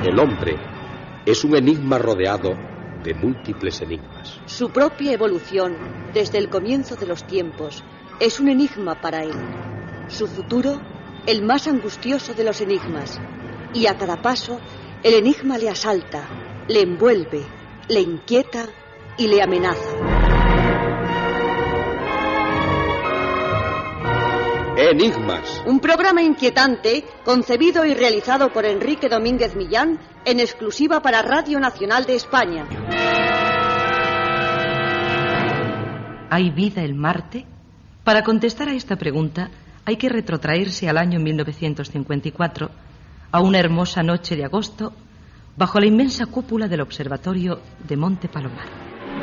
El hombre es un enigma rodeado de múltiples enigmas. Su propia evolución, desde el comienzo de los tiempos, es un enigma para él. Su futuro, el más angustioso de los enigmas. Y a cada paso, el enigma le asalta, le envuelve, le inquieta y le amenaza. Enigmas. Un programa inquietante, concebido y realizado por Enrique Domínguez Millán, en exclusiva para Radio Nacional de España. ¿Hay vida en Marte? Para contestar a esta pregunta, hay que retrotraerse al año 1954, a una hermosa noche de agosto, bajo la inmensa cúpula del observatorio de Monte Palomar.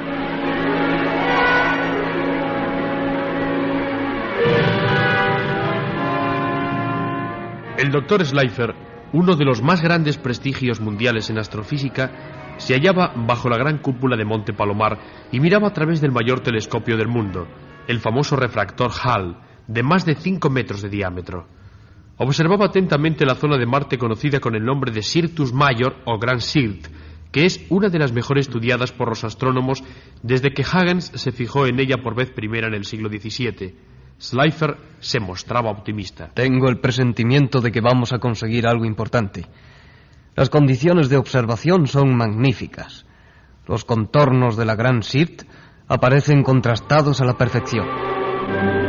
El doctor Slipher, uno de los más grandes prestigios mundiales en astrofísica, se hallaba bajo la gran cúpula de Monte Palomar y miraba a través del mayor telescopio del mundo, el famoso refractor Hall, de más de 5 metros de diámetro. Observaba atentamente la zona de Marte conocida con el nombre de Syrtus Major o Gran Sirt, que es una de las mejor estudiadas por los astrónomos desde que Huygens se fijó en ella por vez primera en el siglo XVII. Slipher se mostraba optimista. Tengo el presentimiento de que vamos a conseguir algo importante. Las condiciones de observación son magníficas. Los contornos de la Gran Sirt aparecen contrastados a la perfección.